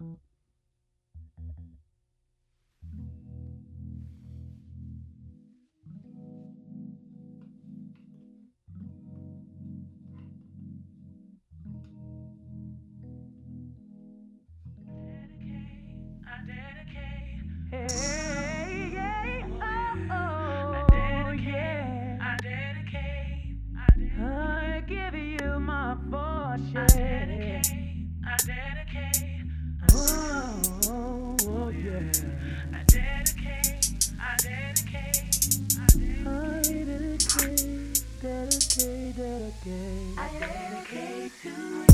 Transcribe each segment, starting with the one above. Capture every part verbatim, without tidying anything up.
Hey, yeah, oh, oh, I dedicate, yeah. I dedicate, I dedicate, I give you my fortune. I dedicate, I dedicate, Oh, oh, oh, yeah. I dedicate, I dedicate, I I dedicate, dedicate, dedicate, dedicate. I dedicate to you.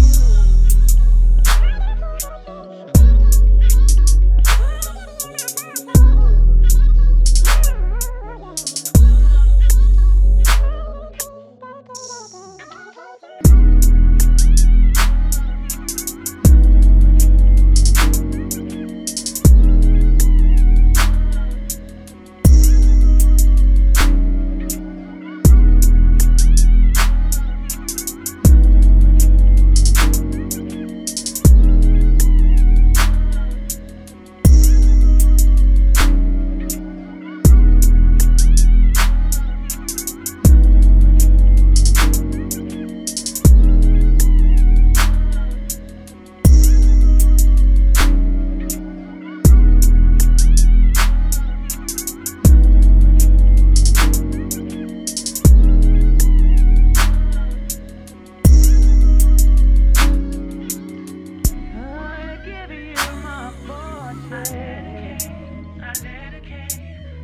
I give you my fortune. I dedicate,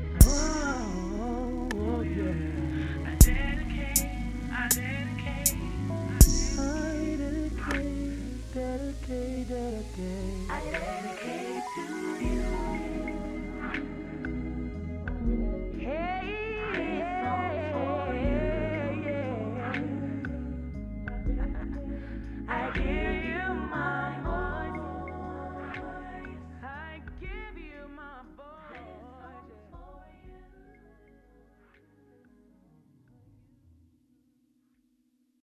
Oh, oh, yeah. I dedicate, I dedicate, I dedicate, dedicate, dedicate. I dedicate to you. Hey, This yeah, song for yeah, yeah. I give